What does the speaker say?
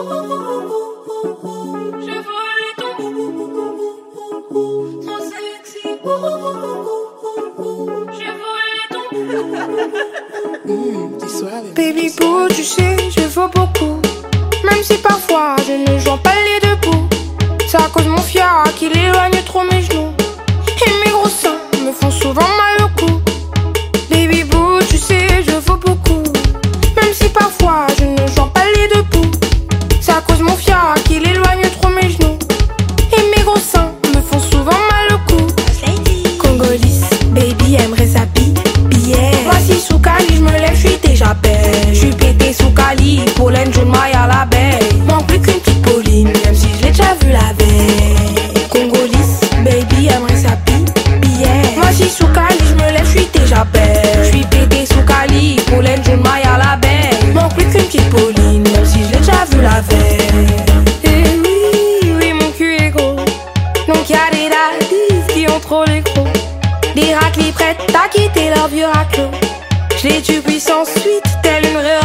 Trop sexy. Baby boo, tu sais, je vaux beaucoup. Même si parfois je ne joins pas les deux bouts. C'est à cause de mon fiac qu'il éloigne trop mes genoux. Et mes gros seins me font souvent mal au cou. Baby boo, tu sais, je vaux beaucoup. Même si parfois je ne joins pas les deux bouts. C'est à cause de mon fiac qu'il éloigne trop mes genoux. Et mes gros seins me font souvent mal au cou. Congolise, baby aimerait sa bille. Voici sous Cali, je me lève, je suis déjà belle. Je suis pété sous Cali, pollen, jaune, maille à l'abeille. Manque plus qu'une petite Pauline, même si je l'ai déjà vu la veille. Congolise, baby aimerait sa bille. Voici sous Cali, je me lève, je suis déjà belle. Je suis pété sous Cali, pollen, jaune, maille à l'abeille. Manque plus qu'une petite Pauline, même si je l'ai déjà vu la veille. Et oui, oui, mon cul est gros. Donc y'a des daddies qui ont trop les crocs. Des raclis prêtes à quitter leur vieux raclos. Je les tue puissance suite, telle une vraie